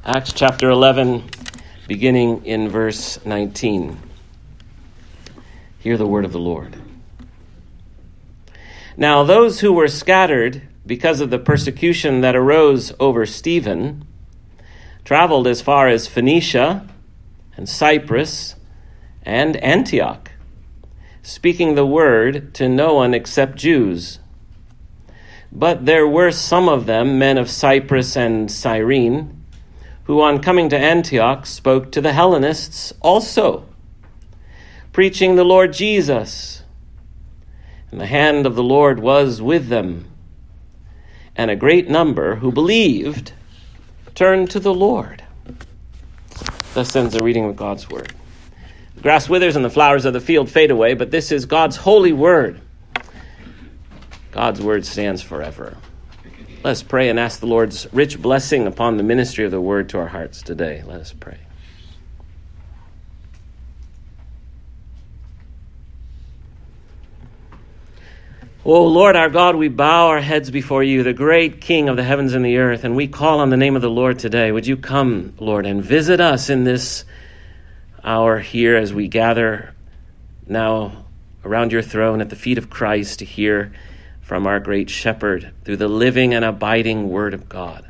Acts chapter 11, beginning in verse 19. Hear the word of the Lord. Now those who were scattered because of the persecution that arose over Stephen traveled as far as Phoenicia and Cyprus and Antioch, speaking the word to no one except Jews. But there were some of them, men of Cyprus and Cyrene, who on coming to Antioch spoke to the Hellenists also, preaching the Lord Jesus. And the hand of the Lord was with them, and a great number who believed turned to the Lord. Thus ends the reading of God's word. The grass withers and the flowers of the field fade away, but this is God's holy word. God's word stands forever. Let us pray and ask the Lord's rich blessing upon the ministry of the word to our hearts today. Let us pray. O Lord our God, we bow our heads before you, the great King of the heavens and the earth, and we call on the name of the Lord today. Would you come, Lord, and visit us in this hour here as we gather now around your throne at the feet of Christ to hear from our great shepherd through the living and abiding word of God.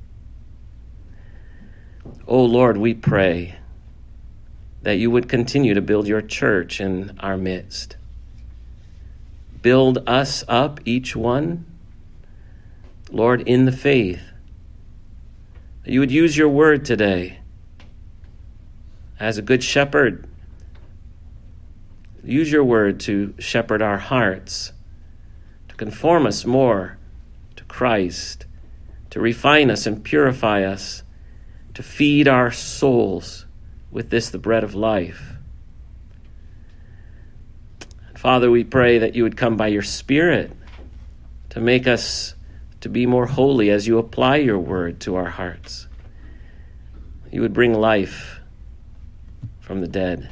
O Lord, we pray that you would continue to build your church in our midst. Build us up, each one, Lord, in the faith. That you would use your word today as a good shepherd. Use your word to shepherd our hearts, to conform us more to Christ, to refine us and purify us, to feed our souls with this, the bread of life. Father, we pray that you would come by your Spirit to make us to be more holy as you apply your word to our hearts. You would bring life from the dead.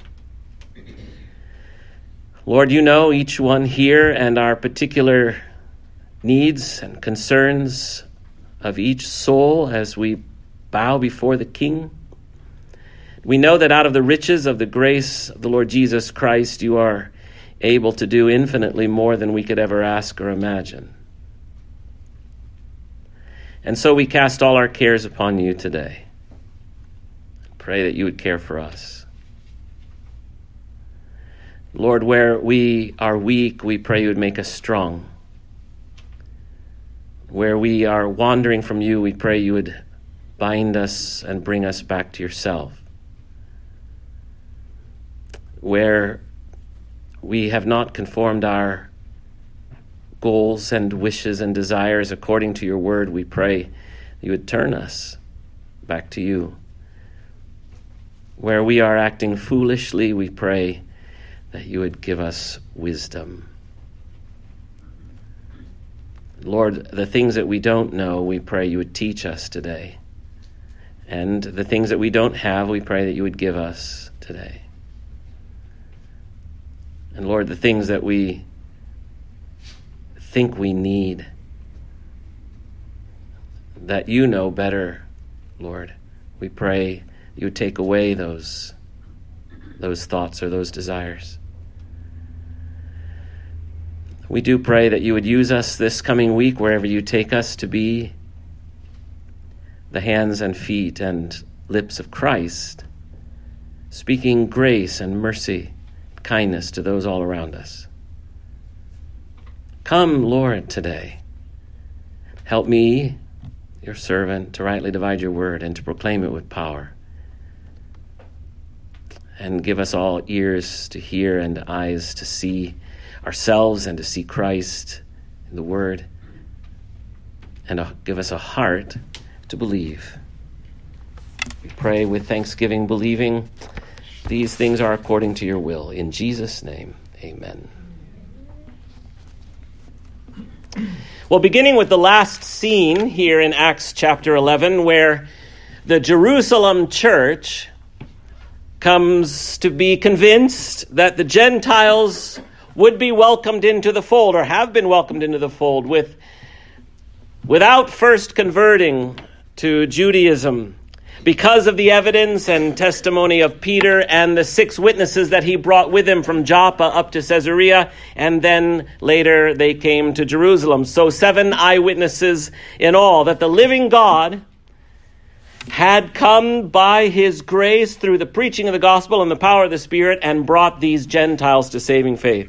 Lord, you know each one here and our particular needs and concerns of each soul as we bow before the King. We know that out of the riches of the grace of the Lord Jesus Christ, you are able to do infinitely more than we could ever ask or imagine. And so we cast all our cares upon you today. Pray that you would care for us. Lord, where we are weak, we pray you would make us strong. Where we are wandering from you, we pray you would bind us and bring us back to yourself. Where we have not conformed our goals and wishes and desires according to your word, we pray you would turn us back to you. Where we are acting foolishly, we pray that you would give us wisdom. Lord, the things that we don't know, we pray you would teach us today. And the things that we don't have, we pray that you would give us today. And Lord, the things that we think we need, that you know better, Lord, we pray you would take away those thoughts or those desires. We do pray that you would use us this coming week, wherever you take us, to be the hands and feet and lips of Christ, speaking grace and mercy, kindness to those all around us. Come, Lord, today. Help me, your servant, to rightly divide your word and to proclaim it with power. And give us all ears to hear and eyes to see ourselves and to see Christ in the word. And give us a heart to believe. We pray with thanksgiving, believing these things are according to your will. In Jesus' name, amen. Well, beginning with the last scene here in Acts chapter 11, where the Jerusalem church comes to be convinced that the Gentiles would be welcomed into the fold, or have been welcomed into the fold, without first converting to Judaism, Because of the evidence and testimony of Peter and the 6 witnesses that he brought with him from Joppa up to Caesarea, and then later they came to Jerusalem. So 7 eyewitnesses in all, that the living God had come by his grace through the preaching of the gospel and the power of the Spirit and brought these Gentiles to saving faith.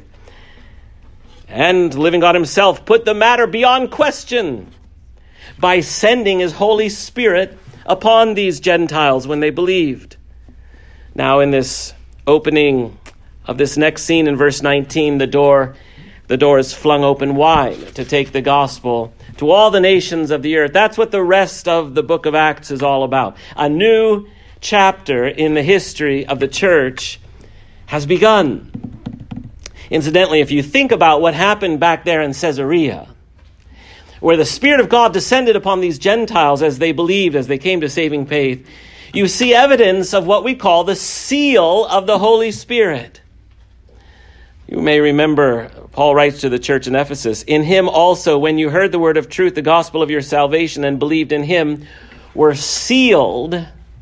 And the living God himself put the matter beyond question by sending his Holy Spirit upon these Gentiles when they believed. Now in this opening of this next scene in verse 19, the door is flung open wide to take the gospel to all the nations of the earth. That's what the rest of the book of Acts is all about. A new chapter in the history of the church has begun. Incidentally, if you think about what happened back there in Caesarea, where the Spirit of God descended upon these Gentiles as they believed, as they came to saving faith, you see evidence of what we call the seal of the Holy Spirit. You may remember, Paul writes to the church in Ephesus, "In him also, when you heard the word of truth, the gospel of your salvation, and believed in him, were sealed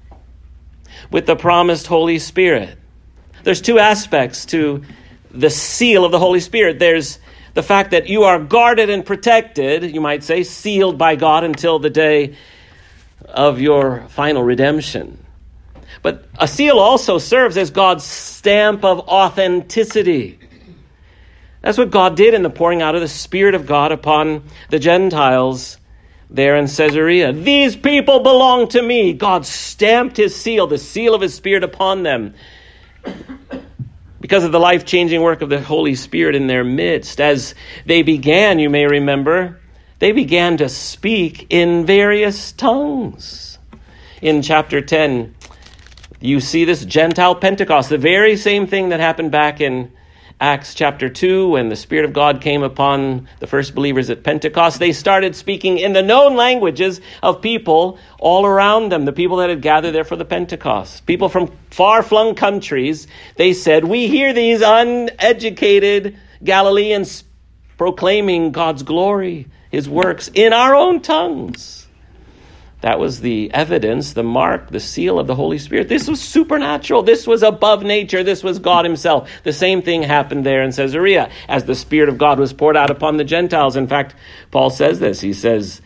with the promised Holy Spirit." There's 2 aspects to the seal of the Holy Spirit. There's the fact that you are guarded and protected, you might say, sealed by God until the day of your final redemption. But a seal also serves as God's stamp of authenticity. That's what God did in the pouring out of the Spirit of God upon the Gentiles there in Caesarea. These people belong to me. God stamped his seal, the seal of his Spirit upon them. Because of the life-changing work of the Holy Spirit in their midst. As they began, you may remember, they began to speak in various tongues. In chapter 10, you see this Gentile Pentecost, the very same thing that happened back in Acts chapter 2, when the Spirit of God came upon the first believers at Pentecost. They started speaking in the known languages of people all around them, the people that had gathered there for the Pentecost. People from far-flung countries, they said, "We hear these uneducated Galileans proclaiming God's glory, his works, in our own tongues." That was the evidence, the mark, the seal of the Holy Spirit. This was supernatural. This was above nature. This was God himself. The same thing happened there in Caesarea as the Spirit of God was poured out upon the Gentiles. In fact, Paul says this. He says,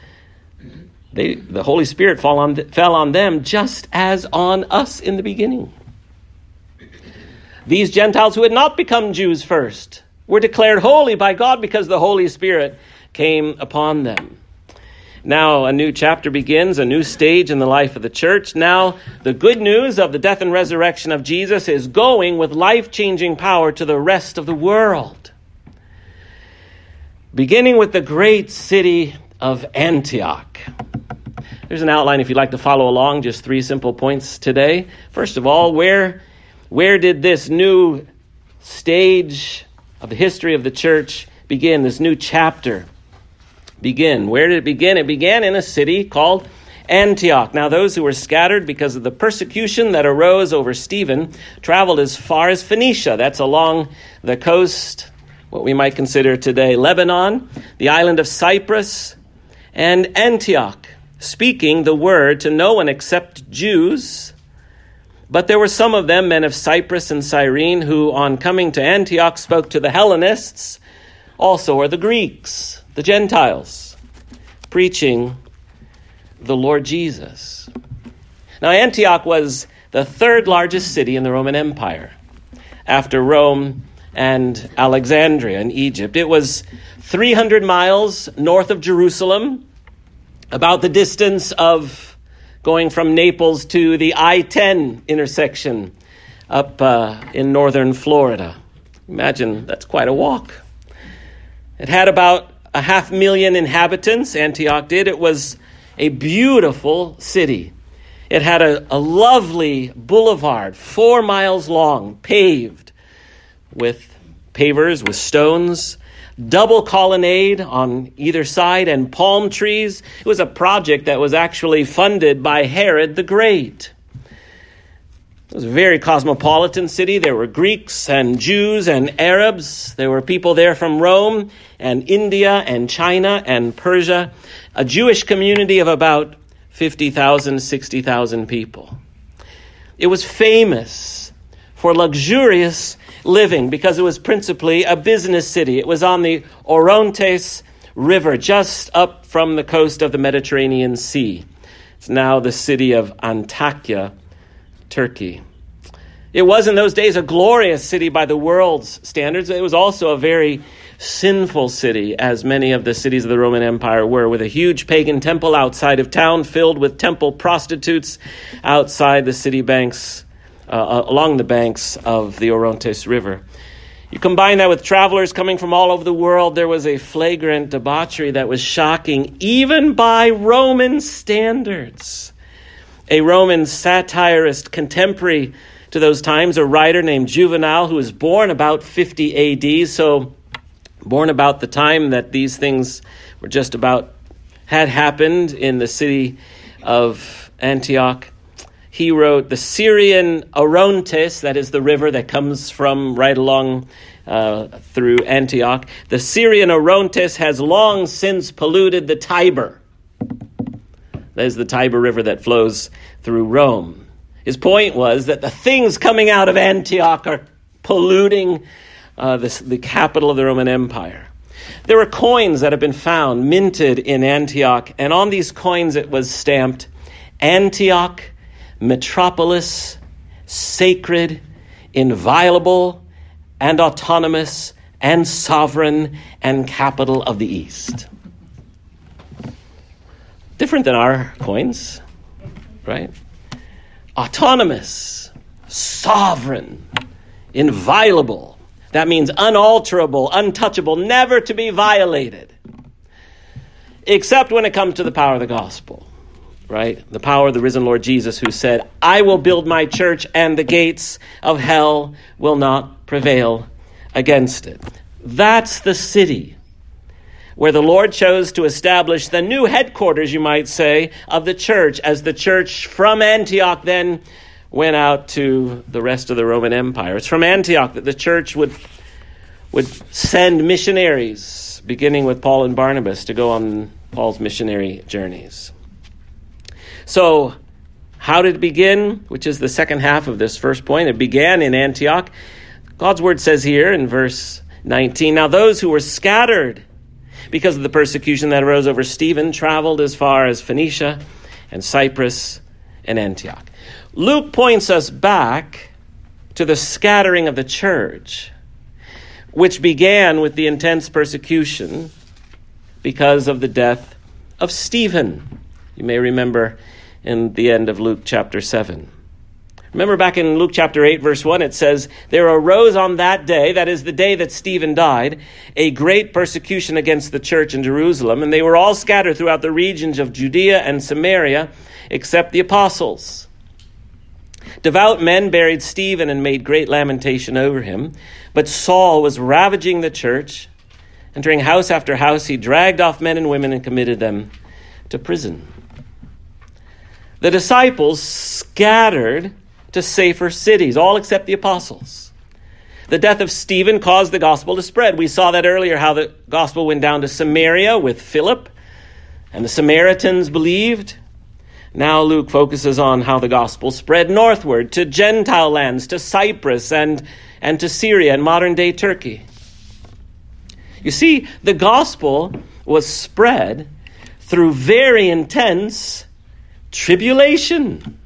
the Holy Spirit fell on them just as on us in the beginning. These Gentiles who had not become Jews first were declared holy by God because the Holy Spirit came upon them. Now a new chapter begins, a new stage in the life of the church. Now the good news of the death and resurrection of Jesus is going with life-changing power to the rest of the world. Beginning with the great city of Antioch. There's an outline if you'd like to follow along, just 3 simple points today. First of all, where did this new stage of the history of the church begin, this new chapter begin? Where did it begin? It began in a city called Antioch. Now, those who were scattered because of the persecution that arose over Stephen traveled as far as Phoenicia. That's along the coast, what we might consider today Lebanon, the island of Cyprus, and Antioch, speaking the word to no one except Jews. But there were some of them, men of Cyprus and Cyrene, who on coming to Antioch spoke to the Hellenists, also are the Greeks, the Gentiles, preaching the Lord Jesus. Now, Antioch was the 3rd largest city in the Roman Empire, after Rome and Alexandria in Egypt. It was 300 miles north of Jerusalem, about the distance of going from Naples to the I-10 intersection up in northern Florida. Imagine, that's quite a walk. It had about 500,000 inhabitants, Antioch did. It was a beautiful city. It had a lovely boulevard, 4 miles long, paved with pavers, with stones, double colonnade on either side, and palm trees. It was a project that was actually funded by Herod the Great. It was a very cosmopolitan city. There were Greeks and Jews and Arabs. There were people there from Rome and India and China and Persia. A Jewish community of about 50,000, 60,000 people. It was famous for luxurious living because it was principally a business city. It was on the Orontes River, just up from the coast of the Mediterranean Sea. It's now the city of Antakya, Turkey. It was in those days a glorious city by the world's standards. It was also a very sinful city, as many of the cities of the Roman Empire were, with a huge pagan temple outside of town filled with temple prostitutes outside the city banks, along the banks of the Orontes River. You combine that with travelers coming from all over the world, there was a flagrant debauchery that was shocking, even by Roman standards. A Roman satirist contemporary to those times, a writer named Juvenal, who was born about 50 A.D., so born about the time that these things were just about had happened in the city of Antioch. He wrote, the Syrian Orontes, that is the river that comes from right along through Antioch. The Syrian Orontes has long since polluted the Tiber. That is the Tiber River that flows through Rome. His point was that the things coming out of Antioch are polluting the capital of the Roman Empire. There were coins that have been found, minted in Antioch, and on these coins it was stamped, Antioch, metropolis, sacred, inviolable, and autonomous, and sovereign, and capital of the East. Different than our coins, right? Autonomous, sovereign, inviolable. That means unalterable, untouchable, never to be violated. Except when it comes to the power of the gospel, right? The power of the risen Lord Jesus, who said, I will build my church and the gates of hell will not prevail against it. That's the city where the Lord chose to establish the new headquarters, you might say, of the church, as the church from Antioch then went out to the rest of the Roman Empire. It's from Antioch that the church would send missionaries, beginning with Paul and Barnabas, to go on Paul's missionary journeys. So, how did it begin? Which is the second half of this first point. It began in Antioch. God's word says here in verse 19, now those who were scattered because of the persecution that arose over Stephen traveled as far as Phoenicia and Cyprus and Antioch. Luke points us back to the scattering of the church, which began with the intense persecution because of the death of Stephen. You may remember in the end of Luke chapter 7. Remember back in Luke chapter 8, verse 1, it says, there arose on that day, that is the day that Stephen died, a great persecution against the church in Jerusalem, and they were all scattered throughout the regions of Judea and Samaria, except the apostles. Devout men buried Stephen and made great lamentation over him, but Saul was ravaging the church. Entering house after house, he dragged off men and women and committed them to prison. The disciples scattered to safer cities, all except the apostles. The death of Stephen caused the gospel to spread. We saw that earlier, how the gospel went down to Samaria with Philip, and the Samaritans believed. Now Luke focuses on how the gospel spread northward to Gentile lands, to Cyprus and to Syria and modern-day Turkey. You see, the gospel was spread through very intense tribulation.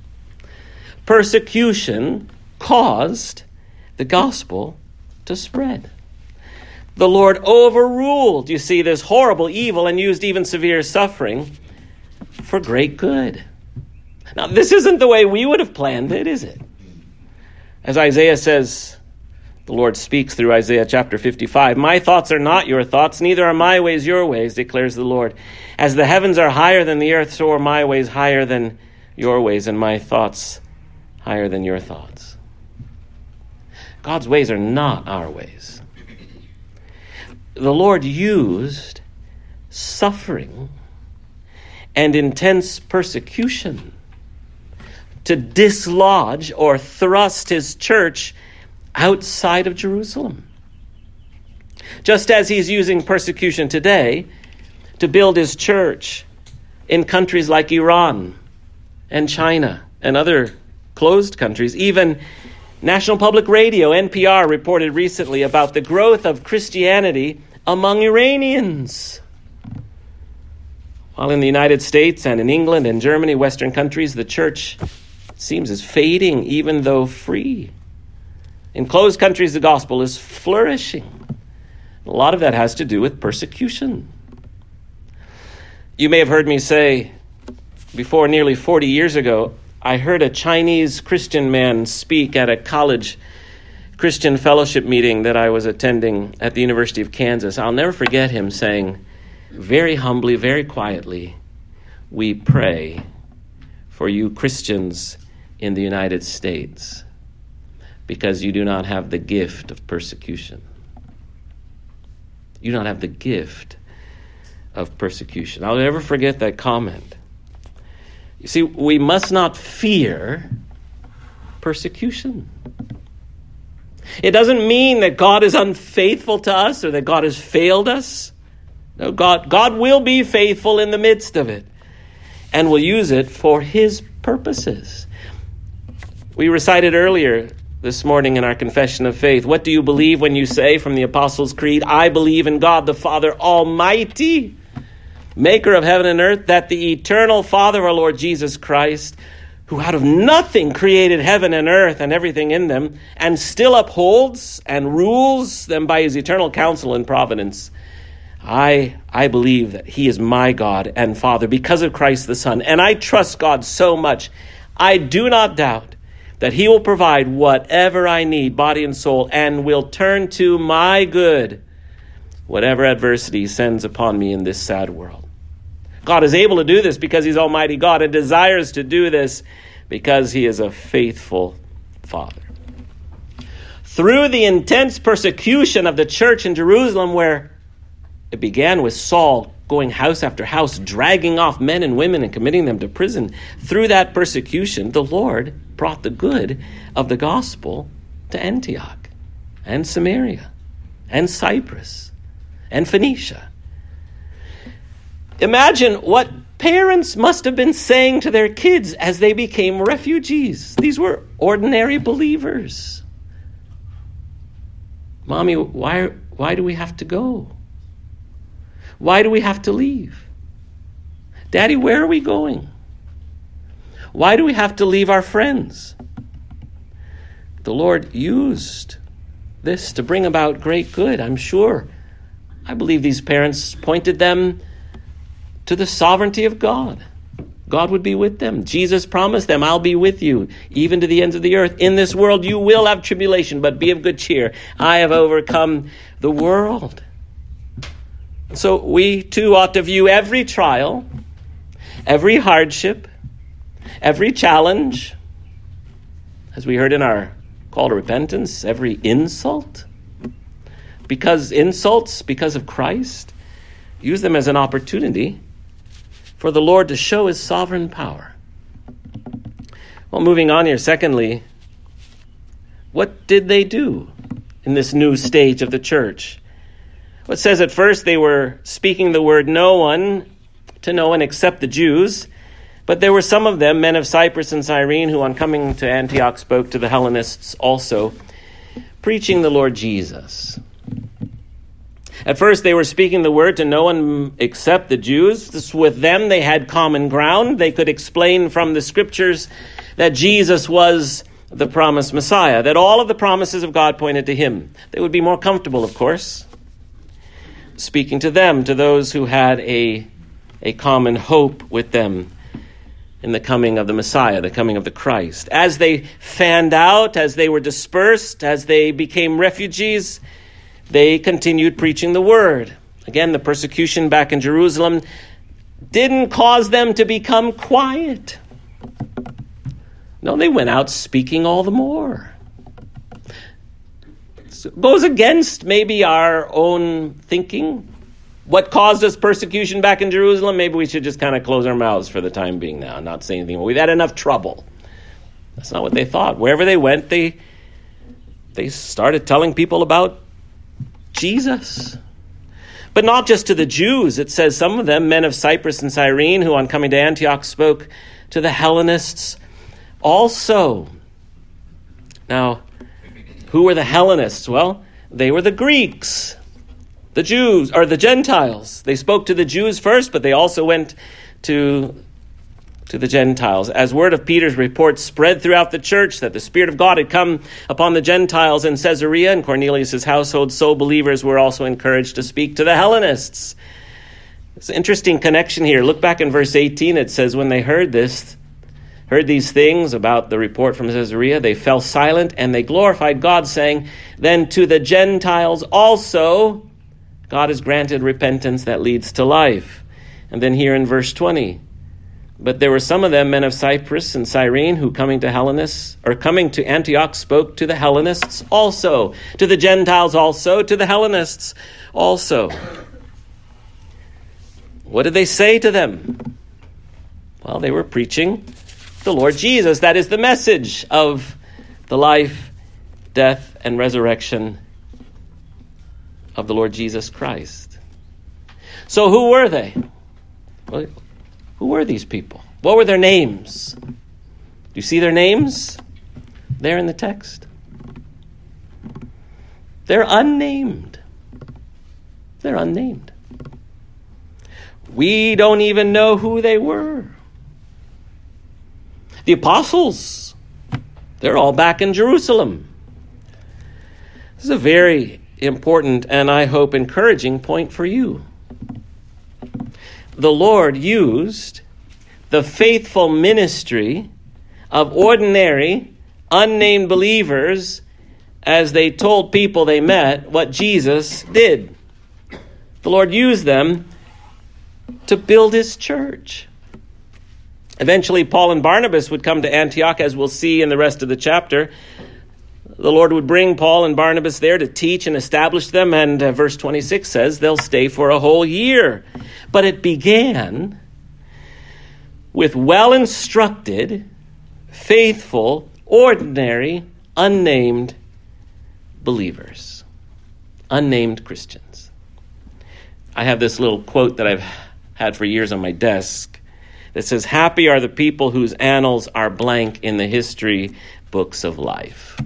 Persecution caused the gospel to spread. The Lord overruled, you see, this horrible evil and used even severe suffering for great good. Now, this isn't the way we would have planned it, is it? As Isaiah says, the Lord speaks through Isaiah chapter 55, my thoughts are not your thoughts, neither are my ways your ways, declares the Lord. As the heavens are higher than the earth, so are my ways higher than your ways, and my thoughts higher than your thoughts. God's ways are not our ways. The Lord used suffering and intense persecution to dislodge or thrust his church outside of Jerusalem. Just as he's using persecution today to build his church in countries like Iran and China and other closed countries. Even National Public Radio, NPR, reported recently about the growth of Christianity among Iranians. While in the United States and in England and Germany, Western countries, the church seems is fading, even though free. In closed countries, the gospel is flourishing. A lot of that has to do with persecution. You may have heard me say, before nearly 40 years ago, I heard a Chinese Christian man speak at a college Christian fellowship meeting that I was attending at the University of Kansas. I'll never forget him saying, very humbly, very quietly, "We pray for you Christians in the United States because you do not have the gift of persecution." You don't have the gift of persecution. I'll never forget that comment. You see, we must not fear persecution. It doesn't mean that God is unfaithful to us or that God has failed us. No, God will be faithful in the midst of it and will use it for his purposes. We recited earlier this morning in our confession of faith, what do you believe when you say from the Apostles' Creed, I believe in God the Father Almighty, maker of heaven and earth, that the eternal Father of our Lord Jesus Christ, who out of nothing created heaven and earth and everything in them, and still upholds and rules them by his eternal counsel and providence. I believe that he is my God and Father because of Christ the Son, and I trust God so much. I do not doubt that he will provide whatever I need, body and soul, and will turn to my good whatever adversity he sends upon me in this sad world. God is able to do this because he's Almighty God and desires to do this because he is a faithful Father. Through the intense persecution of the church in Jerusalem, where it began with Saul going house after house, dragging off men and women and committing them to prison, through that persecution, the Lord brought the good of the gospel to Antioch and Samaria and Cyprus and Phoenicia. Imagine what parents must have been saying to their kids as they became refugees. These were ordinary believers. Mommy, why do we have to go? Why do we have to leave? Daddy, where are we going? Why do we have to leave our friends? The Lord used this to bring about great good, I'm sure. I believe these parents pointed them to the sovereignty of God. God would be with them. Jesus promised them, I'll be with you, even to the ends of the earth. In this world you will have tribulation, but be of good cheer. I have overcome the world. So we too ought to view every trial, every hardship, every challenge, as we heard in our call to repentance, every insult, because of Christ, use them as an opportunity for the Lord to show his sovereign power. Well, moving on here, secondly, what did they do in this new stage of the church? Well, it says at first they were speaking the word to no one except the Jews, but there were some of them, men of Cyprus and Cyrene, who on coming to Antioch spoke to the Hellenists also, preaching the Lord Jesus. At first, they were speaking the word to no one except the Jews. With them, they had common ground. They could explain from the scriptures that Jesus was the promised Messiah, that all of the promises of God pointed to him. They would be more comfortable, of course, speaking to them, to those who had a common hope with them in the coming of the Messiah, the coming of the Christ. As they fanned out, as they were dispersed, as they became refugees, they continued preaching the word. Again, the persecution back in Jerusalem didn't cause them to become quiet. No, they went out speaking all the more. So it goes against maybe our own thinking. What caused us persecution back in Jerusalem? Maybe we should just kind of close our mouths for the time being now and not say anything. We've had enough trouble. That's not what they thought. Wherever they went, they started telling people about Jesus. But not just to the Jews. It says some of them, men of Cyprus and Cyrene, who on coming to Antioch spoke to the Hellenists also. Now, who were the Hellenists? Well, they were the Greeks, the Jews, or the Gentiles. They spoke to the Jews first, but they also went to the Gentiles. As word of Peter's report spread throughout the church that the Spirit of God had come upon the Gentiles in Caesarea and Cornelius' household, so believers were also encouraged to speak to the Hellenists. It's an interesting connection here. Look back in verse 18. It says, when they heard these things about the report from Caesarea, they fell silent and they glorified God, saying, then to the Gentiles also God has granted repentance that leads to life. And then here in verse 20, but there were some of them, men of Cyprus and Cyrene, who coming to Antioch spoke to the Hellenists also, to the Gentiles also, to the Hellenists also. What did they say to them? Well, they were preaching the Lord Jesus. That is the message of the life, death, and resurrection of the Lord Jesus Christ. So who were they? Well, who were these people? What were their names? Do you see their names there in the text? They're unnamed. They're unnamed. We don't even know who they were. The apostles, they're all back in Jerusalem. This is a very important and I hope encouraging point for you. The Lord used the faithful ministry of ordinary, unnamed believers as they told people they met what Jesus did. The Lord used them to build his church. Eventually, Paul and Barnabas would come to Antioch, as we'll see in the rest of the chapter. The Lord would bring Paul and Barnabas there to teach and establish them, and verse 26 says they'll stay for a whole year. But it began with well-instructed, faithful, ordinary, unnamed believers, unnamed Christians. I have this little quote that I've had for years on my desk that says, happy are the people whose annals are blank in the history books of life.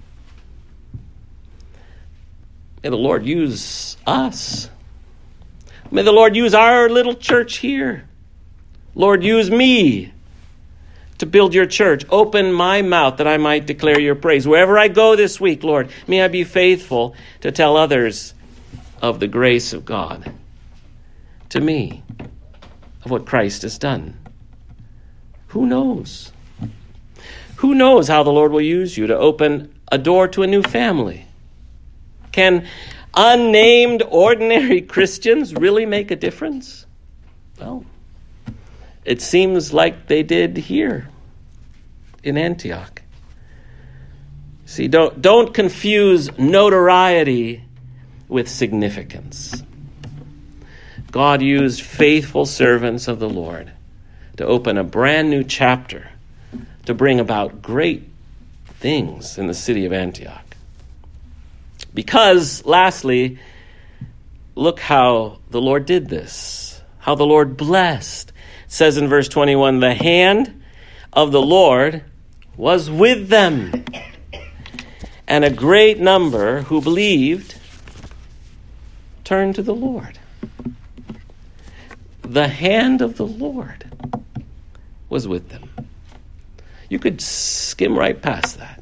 May the Lord use us. May the Lord use our little church here. Lord, use me to build your church. Open my mouth that I might declare your praise. Wherever I go this week, Lord, may I be faithful to tell others of the grace of God to me, of what Christ has done. Who knows? Who knows how the Lord will use you to open a door to a new family? Can unnamed, ordinary Christians really make a difference? Well, it seems like they did here in Antioch. See, don't confuse notoriety with significance. God used faithful servants of the Lord to open a brand new chapter, to bring about great things in the city of Antioch. Because, lastly, look how the Lord did this, how the Lord blessed. It says in verse 21, the hand of the Lord was with them, and a great number who believed turned to the Lord. The hand of the Lord was with them. You could skim right past that.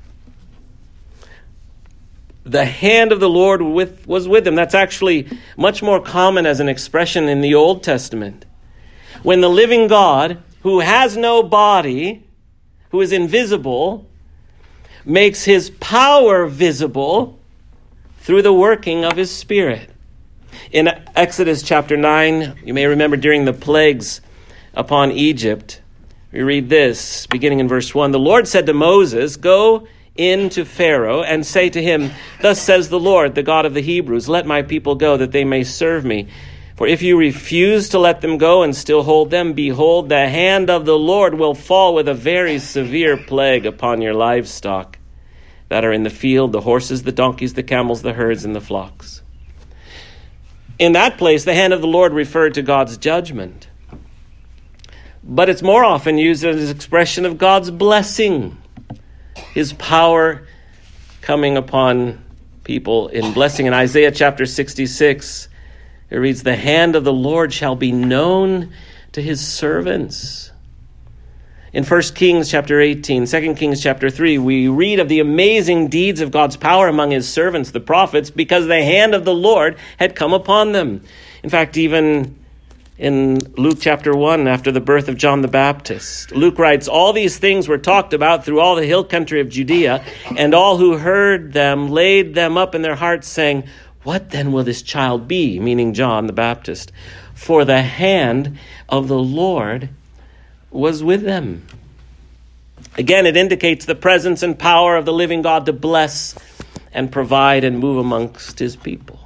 The hand of the Lord was with them. That's actually much more common as an expression in the Old Testament. When the living God, who has no body, who is invisible, makes his power visible through the working of his Spirit. In Exodus chapter 9, you may remember during the plagues upon Egypt, we read this, beginning in verse 1. The Lord said to Moses, go in to Pharaoh and say to him, thus says the Lord, the God of the Hebrews, let my people go that they may serve me. For if you refuse to let them go and still hold them, behold, the hand of the Lord will fall with a very severe plague upon your livestock that are in the field, the horses, the donkeys, the camels, the herds, and the flocks. In that place, the hand of the Lord referred to God's judgment. But it's more often used as an expression of God's blessing, his power coming upon people in blessing. In Isaiah chapter 66, it reads, "The hand of the Lord shall be known to his servants." In 1 Kings chapter 18, 2 Kings chapter 3, we read of the amazing deeds of God's power among his servants, the prophets, because the hand of the Lord had come upon them. In fact, even in Luke chapter 1, after the birth of John the Baptist, Luke writes, "All these things were talked about through all the hill country of Judea, and all who heard them laid them up in their hearts, saying, 'What then will this child be?'" Meaning John the Baptist. "For the hand of the Lord was with them." Again, it indicates the presence and power of the living God to bless and provide and move amongst his people.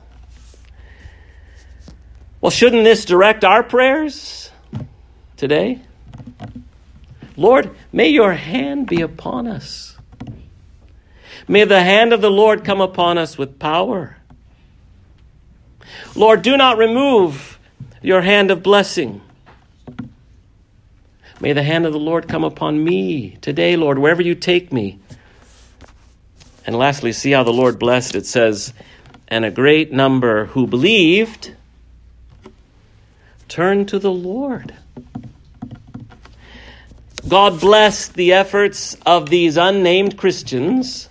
Well, shouldn't this direct our prayers today? Lord, may your hand be upon us. May the hand of the Lord come upon us with power. Lord, do not remove your hand of blessing. May the hand of the Lord come upon me today, Lord, wherever you take me. And lastly, see how the Lord blessed. It says, "And a great number who believed turned to the Lord." God blessed the efforts of these unnamed Christians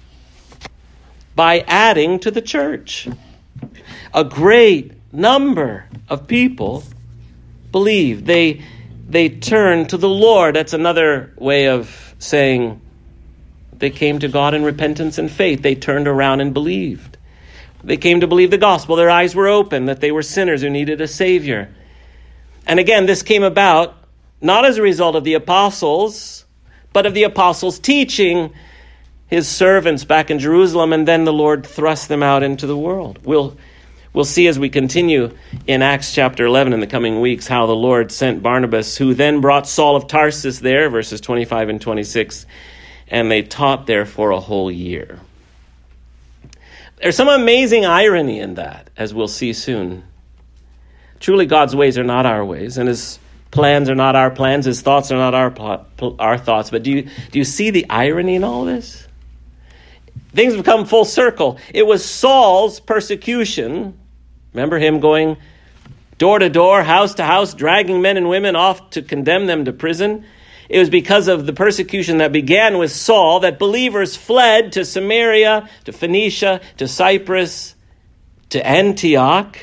by adding to the church. A great number of people believed. They turned to the Lord. That's another way of saying they came to God in repentance and faith. They turned around and believed. They came to believe the gospel. Their eyes were open, that they were sinners who needed a Savior. And again, this came about not as a result of the apostles, but of the apostles teaching his servants back in Jerusalem, and then the Lord thrust them out into the world. We'll see as we continue in Acts chapter 11 in the coming weeks how the Lord sent Barnabas, who then brought Saul of Tarsus there, verses 25 and 26, and they taught there for a whole year. There's some amazing irony in that, as we'll see soon. Truly, God's ways are not our ways, and his plans are not our plans, his thoughts are not our thoughts. But do you see the irony in all this? Things have come full circle. It was Saul's persecution. Remember him going door to door, house to house, dragging men and women off to condemn them to prison. It was because of the persecution that began with Saul that believers fled to Samaria, to Phoenicia, to Cyprus, to Antioch.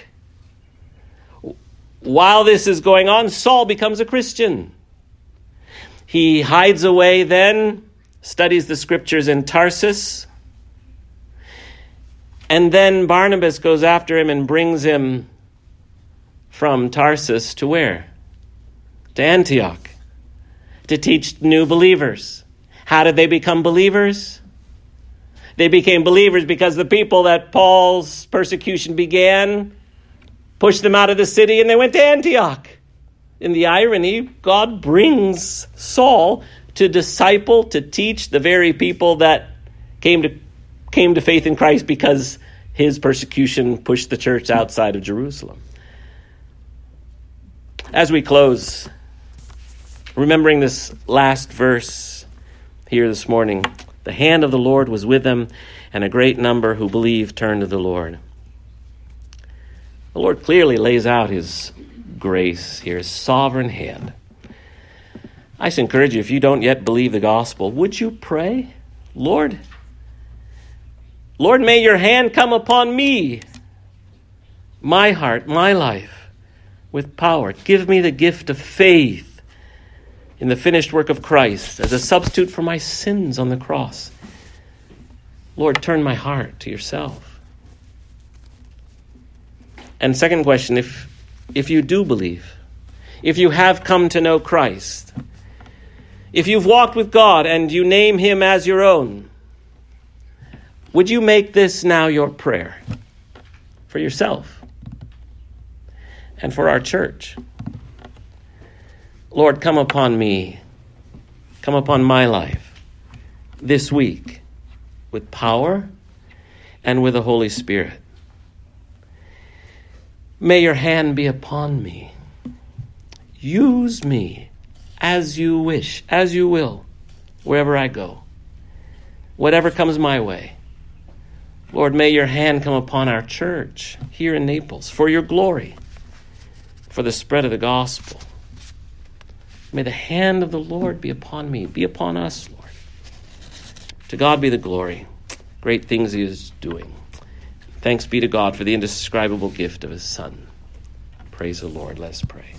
While this is going on, Saul becomes a Christian. He hides away then, studies the scriptures in Tarsus. And then Barnabas goes after him and brings him from Tarsus to where? To Antioch, to teach new believers. How did they become believers? They became believers because the people that Paul's persecution began pushed them out of the city and they went to Antioch. In the irony, God brings Saul to disciple, to teach the very people that came to faith in Christ because his persecution pushed the church outside of Jerusalem. As we close, remembering this last verse here this morning, the hand of the Lord was with them, and a great number who believed turned to the Lord. The Lord clearly lays out his grace here, his sovereign hand. I just encourage you, if you don't yet believe the gospel, would you pray, Lord, may your hand come upon me, my heart, my life, with power. Give me the gift of faith in the finished work of Christ as a substitute for my sins on the cross. Lord, turn my heart to yourself. And second question, if you do believe, if you have come to know Christ, if you've walked with God and you name him as your own, would you make this now your prayer for yourself and for our church? Lord, come upon me, come upon my life this week with power and with the Holy Spirit. May your hand be upon me. Use me as you wish, as you will, wherever I go. Whatever comes my way. Lord, may your hand come upon our church here in Naples for your glory, for the spread of the gospel. May the hand of the Lord be upon me, be upon us, Lord. To God be the glory. Great things he is doing. Thanks be to God for the indescribable gift of his Son. Praise the Lord. Let us pray.